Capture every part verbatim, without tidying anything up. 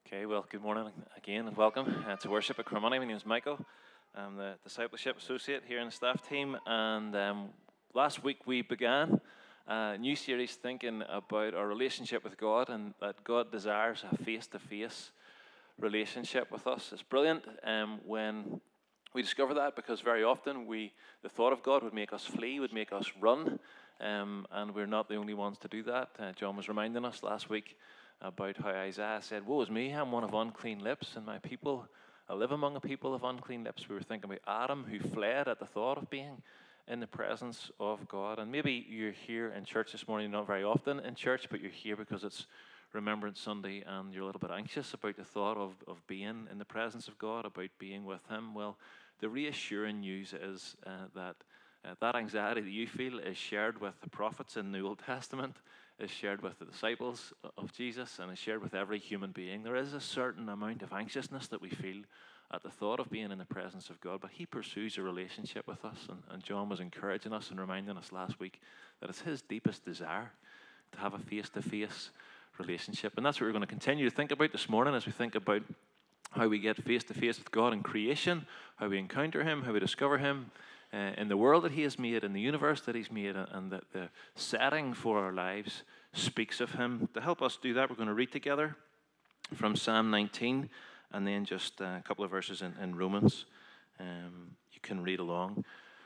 Okay, well, good morning again and welcome uh, to worship at Crummoney. My name is Michael. I'm the Discipleship Associate here in the staff team, and um, last week we began a new series thinking about our relationship with God and that God desires a face-to-face relationship with us. It's brilliant um, when we discover that, because very often we, the thought of God would make us flee, would make us run, um, and we're not the only ones to do that. Uh, John was reminding us last week about how Isaiah said, "Woe is me, I'm one of unclean lips, and my people, I live among a people of unclean lips." We were thinking about Adam, who fled at the thought of being in the presence of God. And maybe you're here in church this morning, not very often in church, but you're here because it's Remembrance Sunday, and you're a little bit anxious about the thought of, of being in the presence of God, about being with Him. Well, the reassuring news is uh, that uh, that anxiety that you feel is shared with the prophets in the Old Testament, is shared with the disciples of Jesus, and is shared with every human being. There is a certain amount of anxiousness that we feel at the thought of being in the presence of God, but He pursues a relationship with us, and, and John was encouraging us and reminding us last week that it's His deepest desire to have a face-to-face relationship. And that's what we're going to continue to think about this morning as we think about how we get face-to-face with God in creation, how we encounter Him, how we discover Him uh, in the world that He has made, in the universe that He's made, and that the setting for our lives speaks of Him. To help us do that, we're going to read together from Psalm nineteen, and then just a couple of verses in, in Romans. Um, you can read along.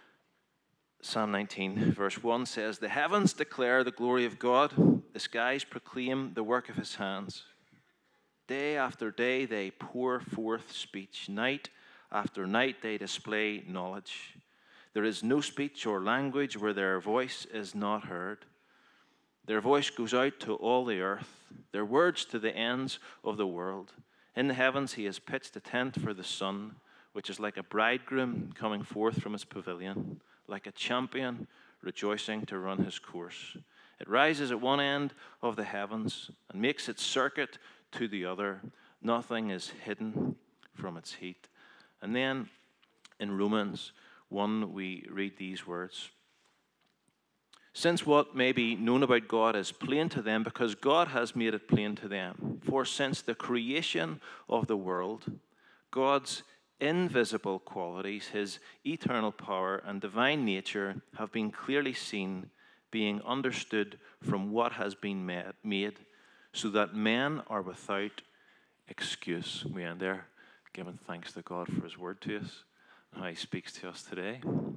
Psalm nineteen, verse one says, "The heavens declare the glory of God, the skies proclaim the work of His hands. Day after day they pour forth speech, night after night they display knowledge. There is no speech or language where their voice is not heard. Their voice goes out to all the earth, their words to the ends of the world. In the heavens He has pitched a tent for the sun, which is like a bridegroom coming forth from his pavilion, like a champion rejoicing to run his course. It rises at one end of the heavens and makes its circuit to the other. Nothing is hidden from its heat." And then in Romans one, we read these words. "Since what may be known about God is plain to them, because God has made it plain to them. For since the creation of the world, God's invisible qualities, His eternal power and divine nature, have been clearly seen, being understood from what has been made, so that men are without excuse." We end there, giving thanks to God for His word to us and how He speaks to us today.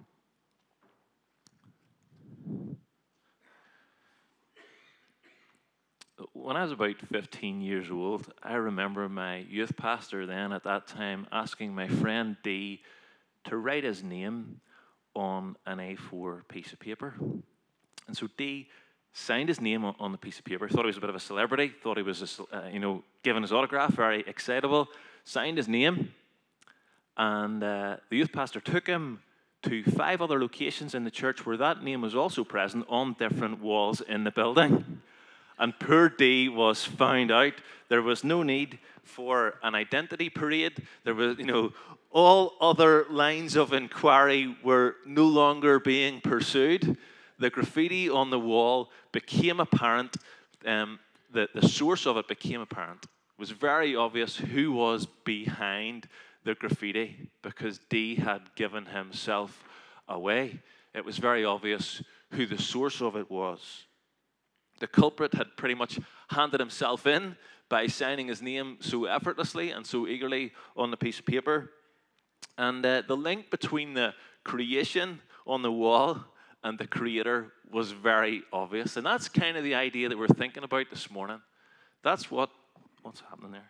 When I was about fifteen years old, I remember my youth pastor then at that time asking my friend Dee to write his name on an A four piece of paper. And so Dee signed his name on the piece of paper, thought he was a bit of a celebrity, thought he was, uh, you know, giving his autograph, very excitable, signed his name, and uh, the youth pastor took him to five other locations in the church where that name was also present on different walls in the building. And poor Dee was found out. There was no need for an identity parade. There was, you know, all other lines of inquiry were no longer being pursued. The graffiti on the wall became apparent. Um, the, the source of it became apparent. It was very obvious who was behind the graffiti, because Dee had given himself away. It was very obvious who the source of it was. The culprit had pretty much handed himself in by signing his name so effortlessly and so eagerly on the piece of paper. And uh, the link between the creation on the wall and the Creator was very obvious. And that's kind of the idea that we're thinking about this morning. That's what, what's happening there?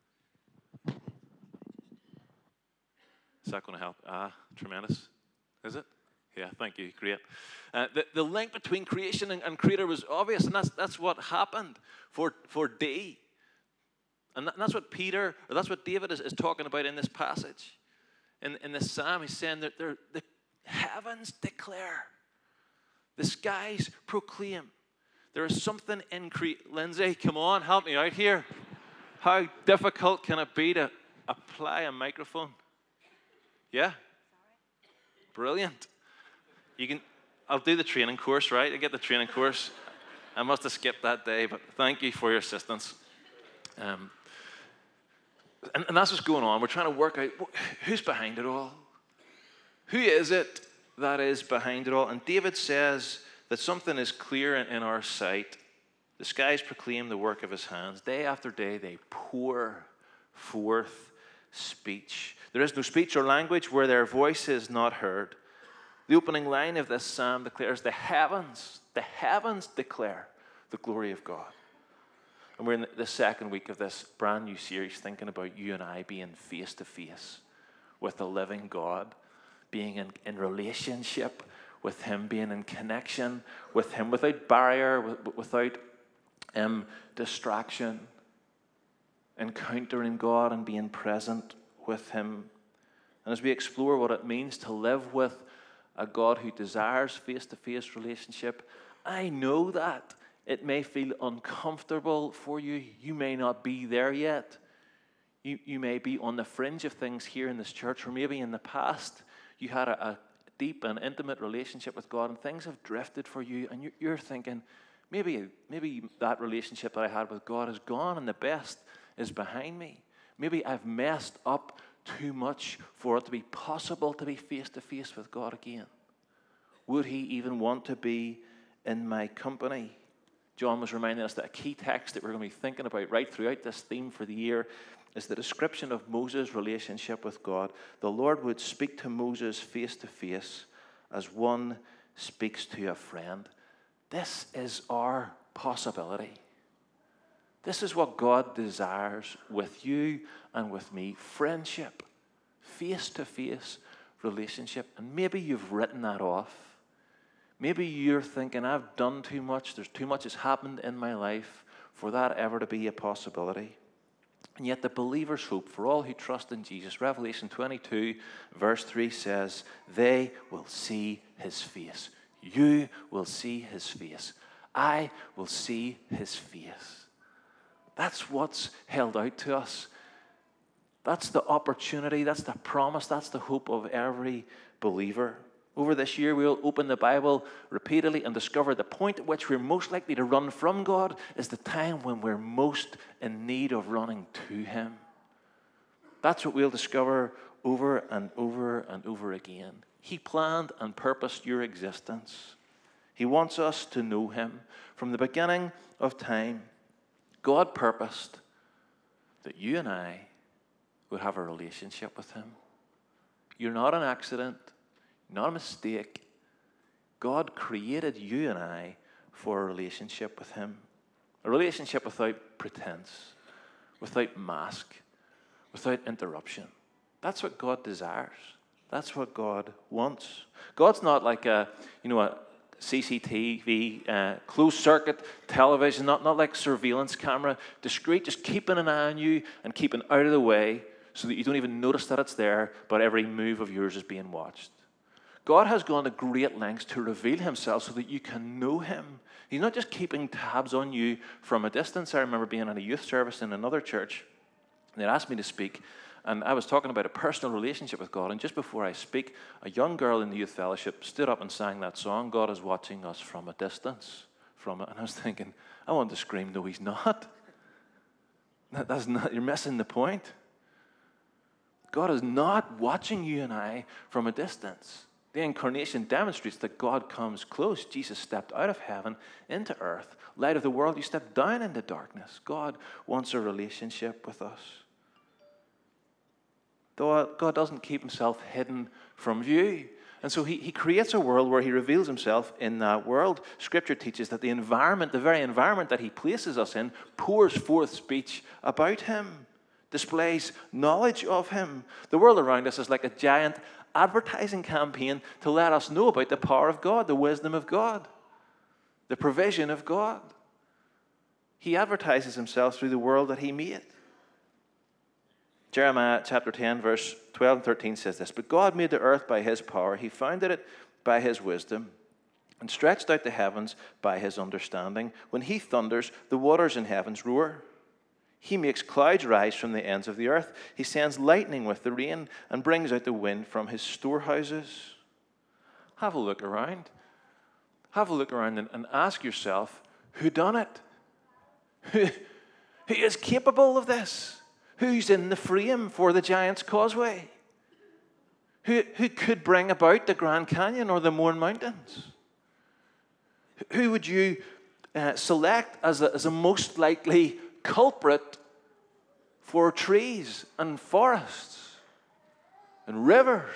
Is that going to help? Ah, tremendous. Is it? Yeah, thank you. Great. Uh, the, the link between creation and, and Creator was obvious, and that's that's what happened for, for Dee. And, that, and that's what Peter, or that's what David is, is talking about in this passage. In, in this psalm, he's saying that the heavens declare, the skies proclaim. There is something in creation. Lindsay, come on, help me out here. How difficult can it be to apply a microphone? Yeah? Brilliant. You can, I'll do the training course, right? I get the training course. I must have skipped that day, but thank you for your assistance. Um, And, and that's what's going on. We're trying to work out who's behind it all. Who is it that is behind it all? And David says that something is clear in, in our sight. The skies proclaim the work of his hands. Day after day they pour forth speech. There is no speech or language where their voice is not heard. The opening line of this psalm declares the heavens, the heavens declare the glory of God. And we're in the second week of this brand new series thinking about you and I being face to face with the living God, being in, in relationship with him, being in connection with him without barrier, without um, distraction, encountering God and being present with him. And as we explore what it means to live with a God who desires face-to-face relationship, I know that it may feel uncomfortable for you. You may not be there yet. You, you may be on the fringe of things here in this church, or maybe in the past you had a, a deep and intimate relationship with God and things have drifted for you, and you're, you're thinking, maybe, maybe that relationship that I had with God is gone and the best is behind me. Maybe I've messed up too much for it to be possible to be face-to-face with God again. Would he even want to be in my company? John was reminding us that a key text that we're going to be thinking about right throughout this theme for the year is the description of Moses' relationship with God. The Lord would speak to Moses face-to-face as one speaks to a friend. This is our possibility. This is what God desires with you and with me. Friendship, face-to-face relationship. And maybe you've written that off. Maybe you're thinking, I've done too much. There's too much has happened in my life for that ever to be a possibility. And yet the believer's hope for all who trust in Jesus, Revelation twenty-two, verse three says, they will see his face. You will see his face. I will see his face. That's what's held out to us. That's the opportunity, that's the promise, that's the hope of every believer. Over this year, we'll open the Bible repeatedly and discover the point at which we're most likely to run from God is the time when we're most in need of running to him. That's what we'll discover over and over and over again. He planned and purposed your existence. He wants us to know him. From the beginning of time, God purposed that you and I would have a relationship with him. You're not an accident. Not a mistake. God created you and I for a relationship with him. A relationship without pretense, without mask, without interruption. That's what God desires. That's what God wants. God's not like a, you know, a C C T V, uh, closed circuit television, not, not like surveillance camera, discreet, just keeping an eye on you and keeping out of the way so that you don't even notice that it's there, but every move of yours is being watched. God has gone to great lengths to reveal himself so that you can know him. He's not just keeping tabs on you from a distance. I remember being at a youth service in another church, and they asked me to speak, and I was talking about a personal relationship with God, and just before I speak, a young girl in the youth fellowship stood up and sang that song, God is watching us from a distance. From it. And I was thinking, I want to scream, no, he's not. That, that's not. You're missing the point. God is not watching you and I from a distance. The incarnation demonstrates that God comes close. Jesus stepped out of heaven into earth. Light of the world, you stepped down into darkness. God wants a relationship with us. God doesn't keep himself hidden from view. And so he, he creates a world where he reveals himself in that world. Scripture teaches that the environment, the very environment that he places us in, pours forth speech about him, displays knowledge of him. The world around us is like a giant advertising campaign to let us know about the power of God, the wisdom of God, the provision of God. He advertises himself through the world that he made. Jeremiah chapter ten, verse twelve and thirteen says this, but God made the earth by his power. He founded it by his wisdom and stretched out the heavens by his understanding. When he thunders, the waters in heavens roar. He makes clouds rise from the ends of the earth. He sends lightning with the rain and brings out the wind from his storehouses. Have a look around. Have a look around and, and ask yourself, who done it? Who, who is capable of this? Who's in the frame for the Giant's Causeway? Who, who could bring about the Grand Canyon or the Mourne Mountains? Who would you uh, select as a, as a most likely culprit for trees and forests and rivers?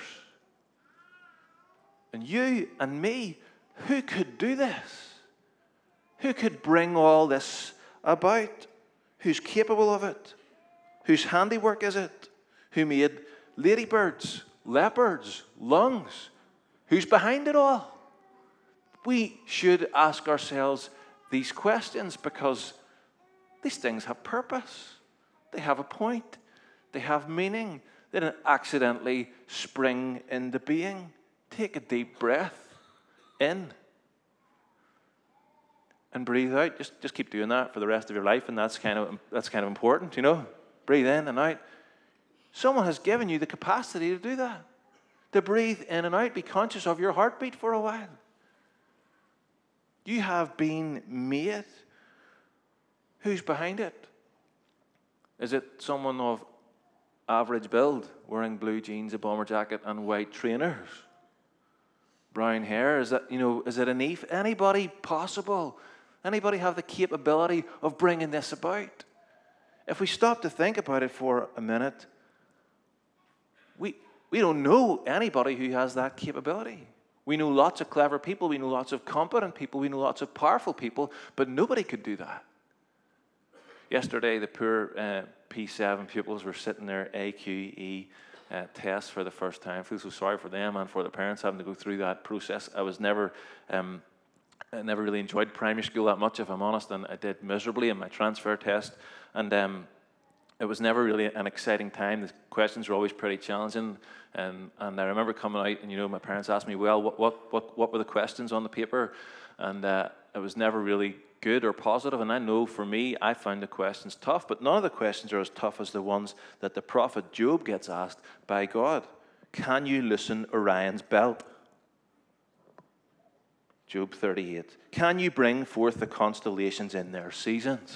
And you and me, who could do this? Who could bring all this about? Who's capable of it? Whose handiwork is it? Who made ladybirds, leopards, lungs? Who's behind it all? We should ask ourselves these questions because these things have purpose. They have a point. They have meaning. They don't accidentally spring into being. Take a deep breath in and breathe out. Just, just keep doing that for the rest of your life, and that's kind of that's kind of important, you know. Breathe in and out. Someone has given you the capacity to do that. To breathe in and out. Be conscious of your heartbeat for a while. You have been made. Who's behind it? Is it someone of average build, wearing blue jeans, a bomber jacket, and white trainers? Brown hair? Is that, you know, is it an Eve? Anybody possible? Anybody have the capability of bringing this about? If we stop to think about it for a minute, we we don't know anybody who has that capability. We know lots of clever people, we know lots of competent people, we know lots of powerful people, but nobody could do that. Yesterday, the poor uh, P seven pupils were sitting their A Q E uh, tests for the first time. I feel so sorry for them and for the parents having to go through that process. I was never, um, I never really enjoyed primary school that much, if I'm honest, and I did miserably in my transfer test. And um, it was never really an exciting time. The questions were always pretty challenging. And, and I remember coming out, and you know, my parents asked me, "Well, what what what, what were the questions on the paper?" And uh, it was never really good or positive. And I know for me, I found the questions tough, but none of the questions are as tough as the ones that the prophet Job gets asked by God. Can you loosen Orion's belt? Job thirty-eight. Can you bring forth the constellations in their seasons?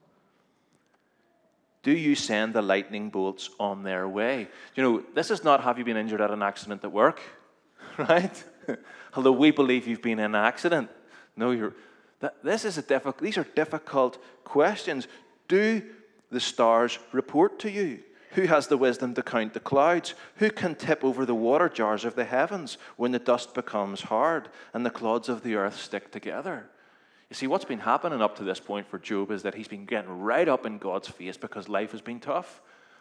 Do you send the lightning bolts on their way? You know, this is not have you been injured at an accident at work, right? Although we believe you've been in an accident. No, you're. That, this is a difficult. These are difficult questions. Do the stars report to you? Who has the wisdom to count the clouds? Who can tip over the water jars of the heavens when the dust becomes hard and the clods of the earth stick together? You see, what's been happening up to this point for Job is that he's been getting right up in God's face because life has been tough.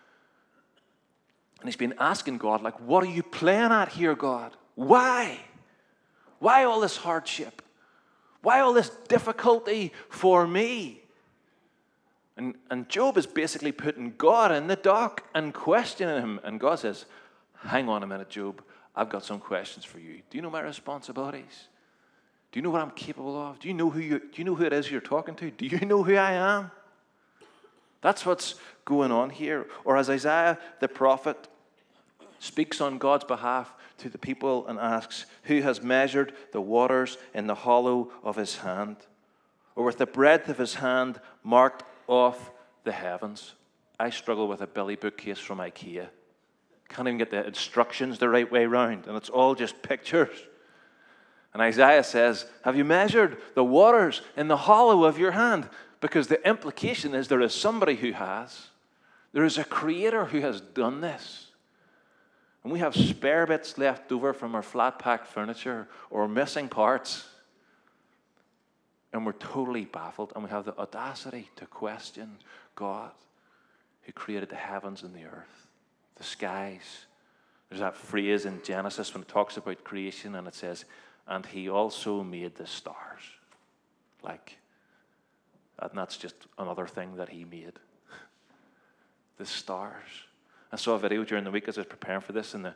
And he's been asking God, like, what are you playing at here, God? Why? Why all this hardship? Why all this difficulty for me? And, and Job is basically putting God in the dock and questioning him. And God says, hang on a minute, Job. I've got some questions for you. Do you know my responsibilities? Do you know what I'm capable of? Do you know who you do you know who it is you're talking to? Do you know who I am? That's what's going on here. Or as Isaiah the prophet speaks on God's behalf to the people and asks, who has measured the waters in the hollow of his hand? Or with the breadth of his hand marked off the heavens? I struggle with a Billy bookcase from IKEA. Can't even get the instructions the right way round, and it's all just pictures. And Isaiah says, have you measured the waters in the hollow of your hand? Because the implication is there is somebody who has. There is a creator who has done this. And we have spare bits left over from our flat-packed furniture or missing parts. And we're totally baffled. And we have the audacity to question God who created the heavens and the earth, the skies. There's that phrase in Genesis when it talks about creation and it says, and he also made the stars. Like, and that's just another thing that he made. The stars. I saw a video during the week as I was preparing for this, and the,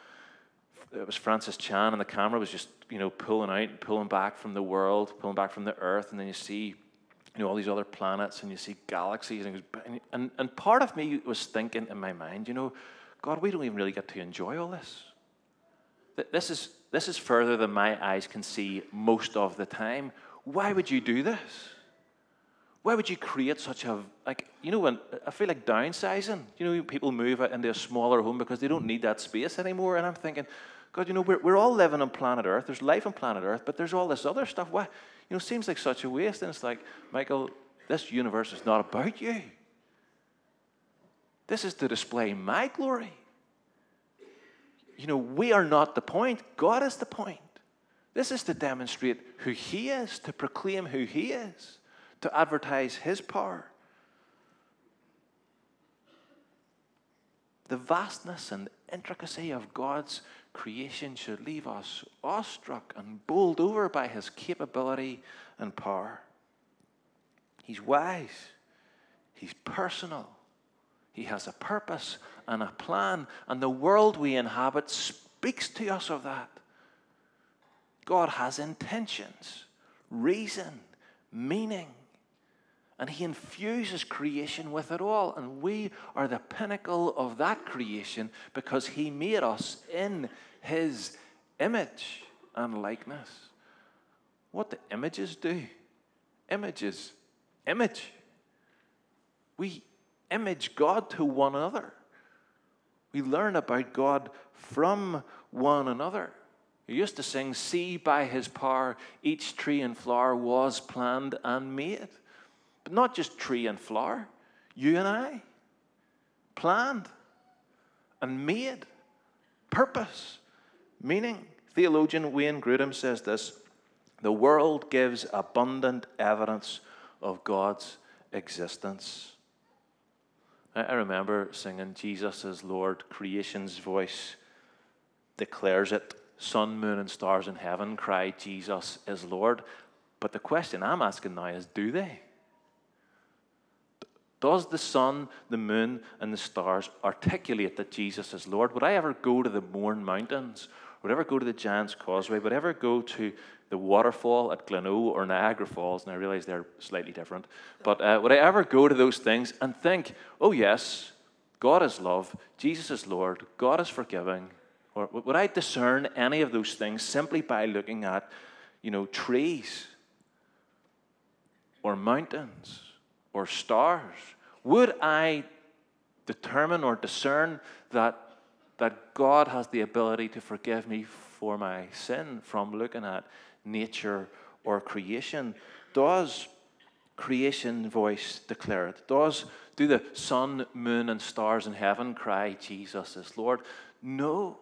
it was Francis Chan, and the camera was just, you know, pulling out and pulling back from the world, pulling back from the earth, and then you see, you know, all these other planets, and you see galaxies, and, was, and, and part of me was thinking in my mind, you know, God, we don't even really get to enjoy all this. This is, this is further than my eyes can see most of the time. Why would you do this? Why would you create such a, like, you know, when I feel like downsizing, you know, people move out into a smaller home because they don't need that space anymore. And I'm thinking, God, you know, we're, we're all living on planet Earth. There's life on planet Earth, but there's all this other stuff. Why, you know, it seems like such a waste. And it's like, Michael, this universe is not about you. This is to display my glory. You know, we are not the point. God is the point. This is to demonstrate who he is, to proclaim who he is, to advertise his power. The vastness and intricacy of God's creation should leave us awestruck and bowled over by his capability and power. He's wise. He's personal. He has a purpose and a plan, and the world we inhabit speaks to us of that. God has intentions, reason, meaning, and he infuses creation with it all, and we are the pinnacle of that creation because he made us in his image and likeness. What do images do? Images, image. We image God to one another. We learn about God from one another. We used to sing, see by his power, each tree and flower was planned and made. But not just tree and flower, you and I. Planned and made. Purpose, meaning. Theologian Wayne Grudem says this, the world gives abundant evidence of God's existence. I remember singing Jesus is Lord, creation's voice declares it. Sun, moon, and stars in heaven cry, Jesus is Lord. But the question I'm asking now is, do they? Does the sun, the moon, and the stars articulate that Jesus is Lord? Would I ever go to the Mourne Mountains? Would I ever go to the Giant's Causeway? Would I ever go to the waterfall at Glencoe or Niagara Falls? And I realize they're slightly different. But uh, would I ever go to those things and think, oh yes, God is love, Jesus is Lord, God is forgiving? Or would I discern any of those things simply by looking at, you know, trees or mountains or stars? Would I determine or discern that, that God has the ability to forgive me for my sin from looking at nature or creation? Does creation voice declare it? Does do the sun, moon, and stars in heaven cry, Jesus is Lord? No.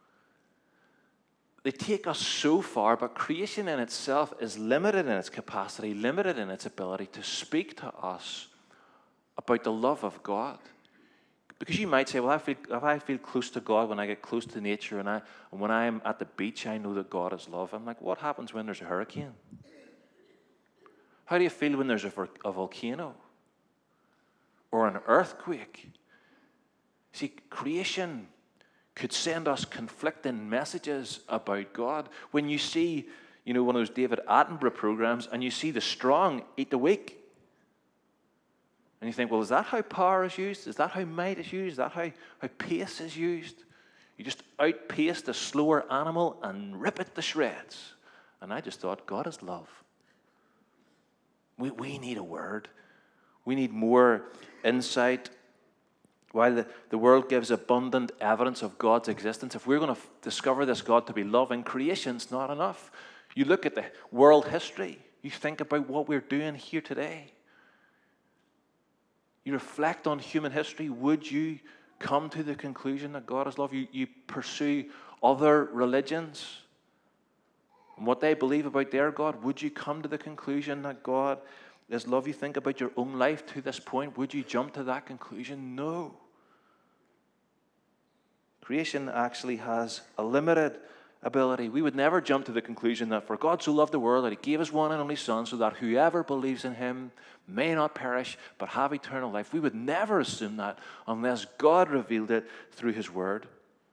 They take us so far, but creation in itself is limited in its capacity, limited in its ability to speak to us about the love of God. Because you might say, well, I feel, if I feel close to God when I get close to nature, and, I, and when I'm at the beach, I know that God is love. I'm like, what happens when there's a hurricane? How do you feel when there's a, a volcano or an earthquake? See, creation could send us conflicting messages about God. When you see, you know, one of those David Attenborough programs, and you see the strong eat the weak, and you think, well, is that how power is used? Is that how might is used? Is that how, how pace is used? You just outpace the slower animal and rip it to shreds. And I just thought, God is love. We, we need a word. We need more insight. While the, the world gives abundant evidence of God's existence, if we're going to f- discover this God to be loving, creation's not enough. You look at the world history. You think about what we're doing here today. You reflect on human history. Would you come to the conclusion that God is love? You, you pursue other religions and what they believe about their God. Would you come to the conclusion that God is love? You think about your own life to this point. Would you jump to that conclusion? No. Creation actually has a limited ability. We would never jump to the conclusion that for God so loved the world that he gave his one and only Son so that whoever believes in him may not perish but have eternal life. We would never assume that unless God revealed it through his word.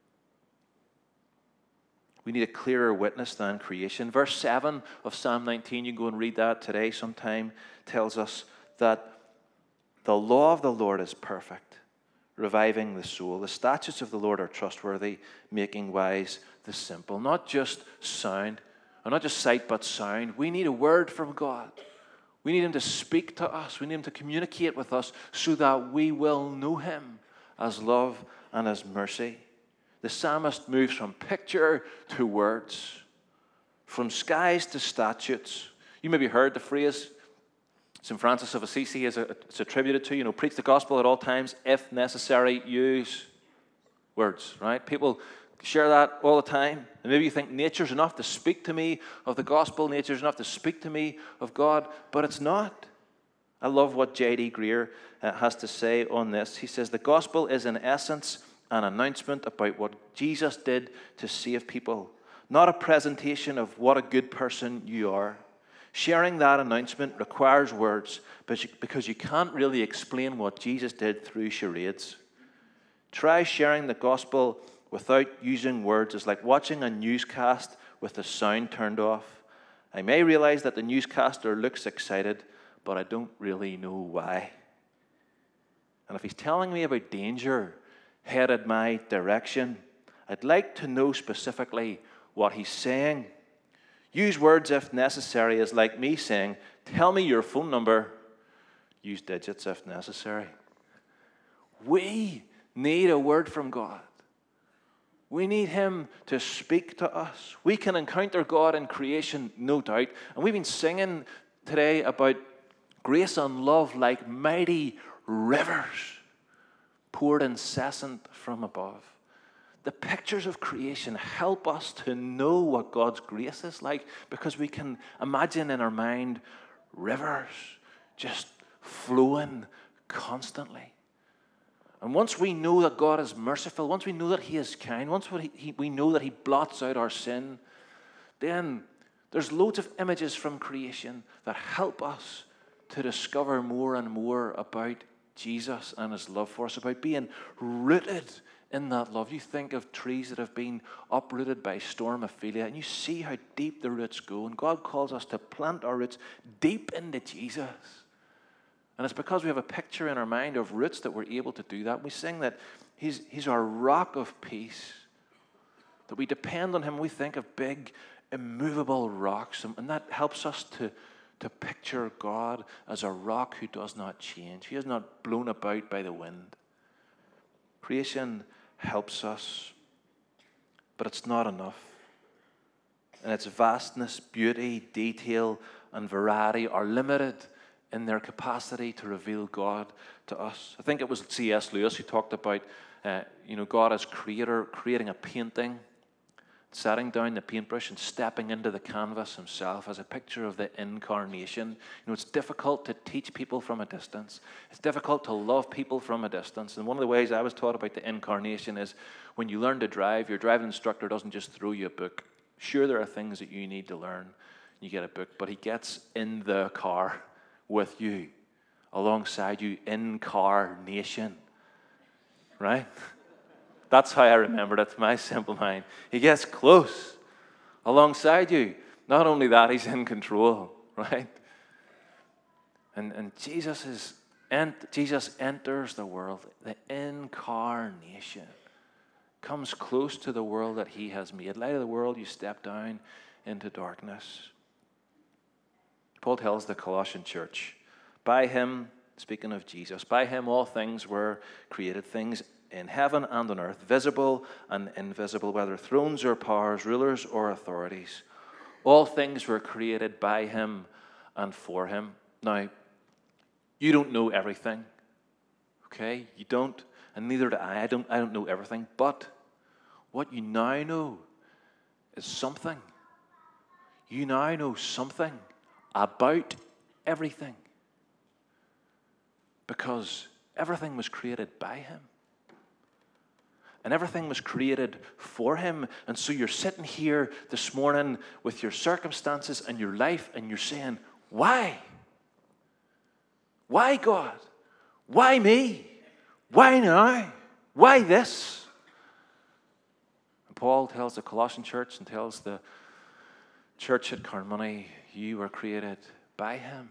We need a clearer witness than creation. Verse seven of Psalm nineteen, you can go and read that today sometime, tells us that the law of the Lord is perfect, reviving the soul. The statutes of the Lord are trustworthy, making wise the simple. Not just sound, or not just sight, but sound. We need a word from God. We need him to speak to us. We need him to communicate with us so that we will know him as love and as mercy. The psalmist moves from picture to words, from skies to statutes. You maybe heard the phrase Saint Francis of Assisi is a, it's attributed to, you know, preach the gospel at all times, if necessary, use words, right? People share that all the time. And maybe you think nature's enough to speak to me of the gospel, nature's enough to speak to me of God, but it's not. I love what J D Greer uh, has to say on this. He says, the gospel is in essence an announcement about what Jesus did to save people, not a presentation of what a good person you are. Sharing that announcement requires words, but you, because you can't really explain what Jesus did through charades. Try sharing the gospel without using words. Is like watching a newscast with the sound turned off. I may realize that the newscaster looks excited, but I don't really know why. And if he's telling me about danger headed my direction, I'd like to know specifically what he's saying. Use words if necessary is like me saying, tell me your phone number. Use digits if necessary. We need a word from God. We need him to speak to us. We can encounter God in creation, no doubt. And we've been singing today about grace and love like mighty rivers poured incessant from above. The pictures of creation help us to know what God's grace is like, because we can imagine in our mind rivers just flowing constantly. And once we know that God is merciful, once we know that he is kind, once we, he, we know that he blots out our sin, then there's loads of images from creation that help us to discover more and more about Jesus and his love for us, about being rooted in that love. You think of trees that have been uprooted by storm Ophelia, and you see how deep the roots go. And God calls us to plant our roots deep into Jesus. And it's because we have a picture in our mind of roots that we're able to do that. We sing that he's, he's our rock of peace, that we depend on him. We think of big, immovable rocks, and that helps us to, to picture God as a rock who does not change. He is not blown about by the wind. Creation helps us, but it's not enough. And its vastness, beauty, detail, and variety are limited in their capacity to reveal God to us. I think it was C S Lewis who talked about, uh, you know, God as creator, creating a painting, setting down the paintbrush and stepping into the canvas himself as a picture of the incarnation. You know, it's difficult to teach people from a distance. It's difficult to love people from a distance. And one of the ways I was taught about the incarnation is when you learn to drive, your driving instructor doesn't just throw you a book. Sure, there are things that you need to learn. You get a book, but he gets in the car with you, alongside you, incarnation, right? That's how I remembered it, my simple mind. He gets close, alongside you. Not only that, he's in control, right? And and Jesus is, ent- Jesus enters the world, the incarnation, comes close to the world that he has made. Light of the world, you step down into darkness. Paul tells the Colossian church, by him, speaking of Jesus, by him all things were created, things in heaven and on earth, visible and invisible, whether thrones or powers, rulers or authorities. All things were created by him and for him. Now, you don't know everything, okay? You don't, and neither do I. I don't, I don't know everything, but what you now know is something. You now know something about everything, because everything was created by him. And everything was created for him. And so you're sitting here this morning with your circumstances and your life, and you're saying, why? Why, God? Why me? Why now? Why this? And Paul tells the Colossian church and tells the church at Carnmoney, you were created by him.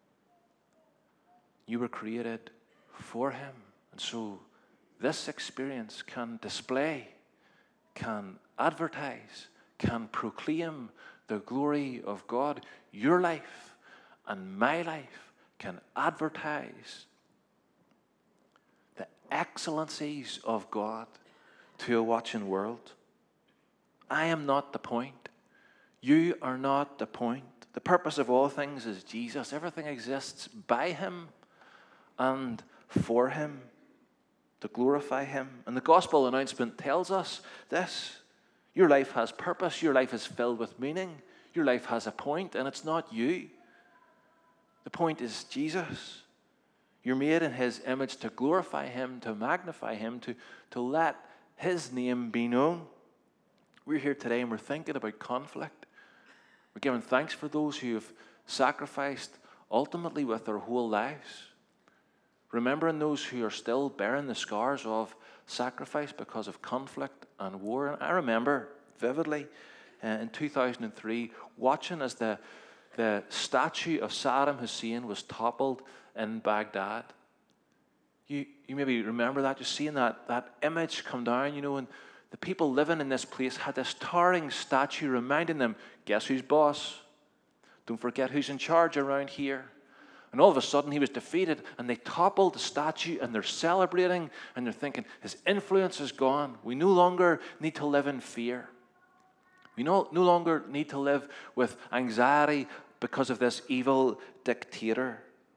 You were created for him. And so this experience can display, can advertise, can proclaim the glory of God. Your life and my life can advertise the excellencies of God to a watching world. I am not the point. You are not the point. The purpose of all things is Jesus. Everything exists by him and for him, to glorify him. And the gospel announcement tells us this. Your life has purpose. Your life is filled with meaning. Your life has a point, and it's not you. The point is Jesus. You're made in his image to glorify him, to magnify him, to, to let his name be known. We're here today and we're thinking about conflict. We're giving thanks for those who have sacrificed ultimately with their whole lives. Remembering those who are still bearing the scars of sacrifice because of conflict and war. And I remember vividly uh, in two thousand three watching as the, the statue of Saddam Hussein was toppled in Baghdad. You, you maybe remember that, just seeing that, that image come down, you know, and the people living in this place had this towering statue reminding them, guess who's boss? Don't forget who's in charge around here. And all of a sudden he was defeated and they toppled the statue and they're celebrating and they're thinking, his influence is gone. We no longer need to live in fear. We no, no longer need to live with anxiety because of this evil dictator.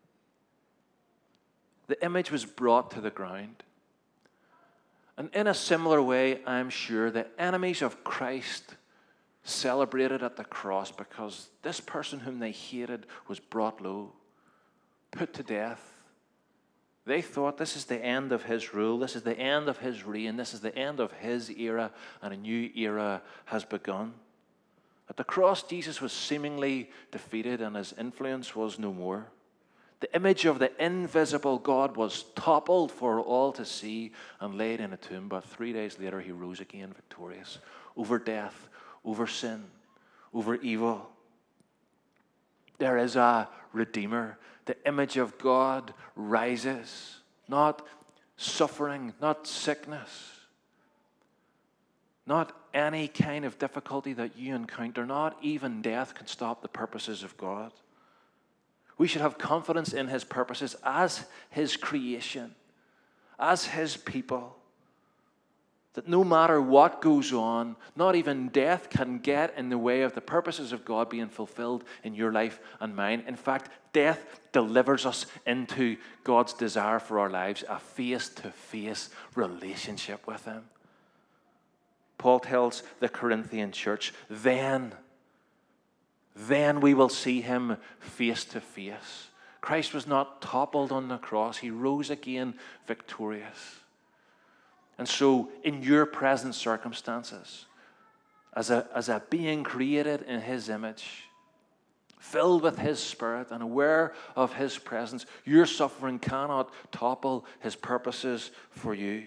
The image was brought to the ground. And in a similar way, I'm sure the enemies of Christ celebrated at the cross because this person whom they hated was brought low, put to death. They thought this is the end of his rule, this is the end of his reign, this is the end of his era, and a new era has begun. At the cross, Jesus was seemingly defeated and his influence was no more. The image of the invisible God was toppled for all to see and laid in a tomb, but three days later he rose again victorious over death, over sin, over evil. There is a Redeemer. The image of God rises, not suffering, not sickness, not any kind of difficulty that you encounter, not even death can stop the purposes of God. We should have confidence in his purposes as his creation, as his people. That no matter what goes on, not even death can get in the way of the purposes of God being fulfilled in your life and mine. In fact, death delivers us into God's desire for our lives, a face-to-face relationship with him. Paul tells the Corinthian church, then, then we will see him face to face. Christ was not toppled on the cross. He rose again victorious. And so, in your present circumstances, as a, as a being created in his image, filled with his spirit and aware of his presence, your suffering cannot topple his purposes for you.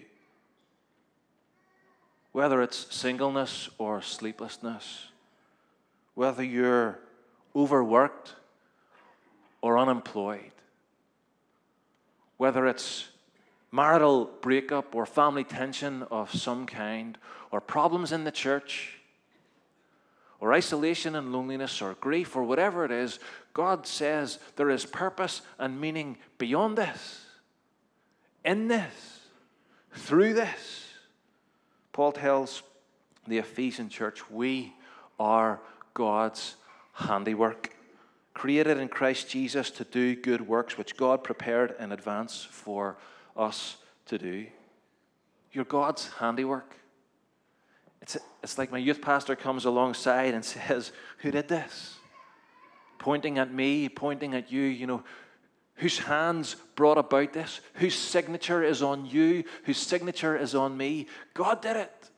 Whether it's singleness or sleeplessness, whether you're overworked or unemployed, whether it's marital breakup or family tension of some kind, or problems in the church, or isolation and loneliness, or grief, or whatever it is, God says there is purpose and meaning beyond this, in this, through this. Paul tells the Ephesian church, we are God's handiwork, created in Christ Jesus to do good works which God prepared in advance for us to do. You're God's handiwork. It's, it's like my youth pastor comes alongside and says, who did this? Pointing at me, pointing at you, you know, whose hands brought about this? Whose signature is on you? Whose signature is on me? God did it.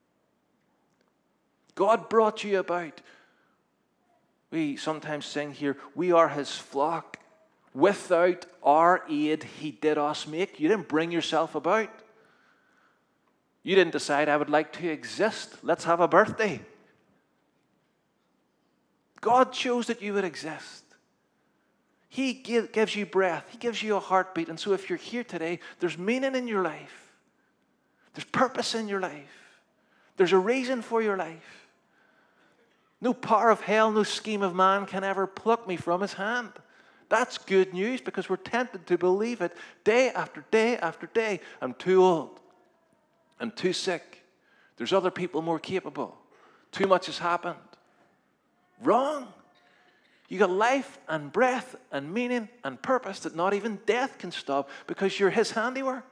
God brought you about. We sometimes sing here, we are his flock. Without our aid, he did us make. You didn't bring yourself about. You didn't decide, I would like to exist. Let's have a birthday. God chose that you would exist. He give, gives you breath. He gives you a heartbeat. And so if you're here today, there's meaning in your life. There's purpose in your life. There's a reason for your life. No power of hell, no scheme of man can ever pluck me from his hand. That's good news because we're tempted to believe it day after day after day. I'm too old. I'm too sick. There's other people more capable. Too much has happened. Wrong. You got life and breath and meaning and purpose that not even death can stop because you're His handiwork.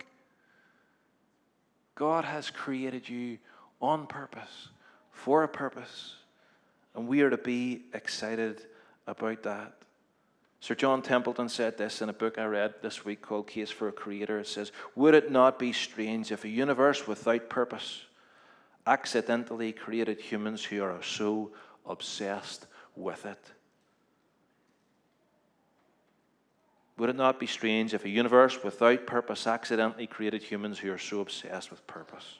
God has created you on purpose, for a purpose, and we are to be excited about that. Sir John Templeton said this in a book I read this week called Case for a Creator. It says, "Would it not be strange if a universe without purpose accidentally created humans who are so obsessed with it?" Would it not be strange if a universe without purpose accidentally created humans who are so obsessed with purpose?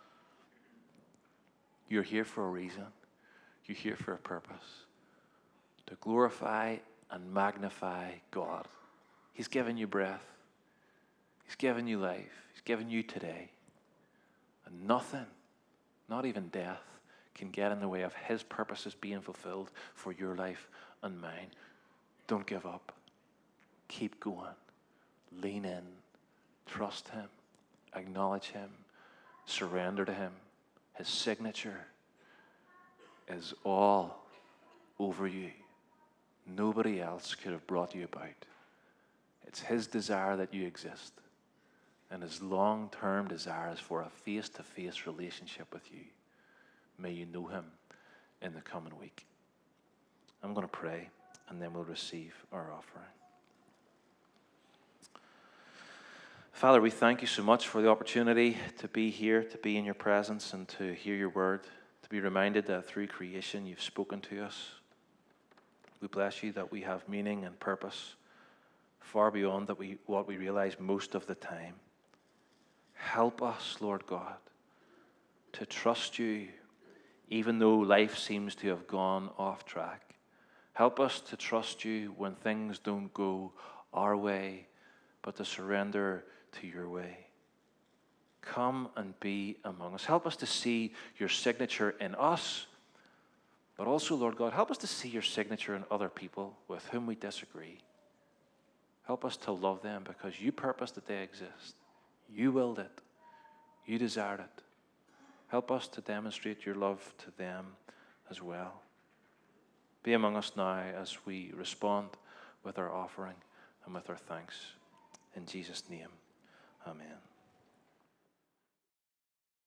You're here for a reason. You're here for a purpose. To glorify and magnify God. He's given you breath. He's given you life. He's given you today. And nothing, not even death, can get in the way of His purposes being fulfilled for your life and mine. Don't give up. Keep going. Lean in. Trust Him. Acknowledge Him. Surrender to Him. His signature is all over you. Nobody else could have brought you about. It's His desire that you exist. And His long-term desire is for a face-to-face relationship with you. May you know Him in the coming week. I'm going to pray, and then we'll receive our offering. Father, we thank you so much for the opportunity to be here, to be in your presence, and to hear your word, to be reminded that through creation you've spoken to us. We bless you that we have meaning and purpose far beyond that we, what we realize most of the time. Help us, Lord God, to trust you even though life seems to have gone off track. Help us to trust you when things don't go our way, but to surrender to your way. Come and be among us. Help us to see your signature in us, but also, Lord God, help us to see your signature in other people with whom we disagree. Help us to love them because you purposed that they exist. You willed it. You desired it. Help us to demonstrate your love to them as well. Be among us now as we respond with our offering and with our thanks. In Jesus' name, amen.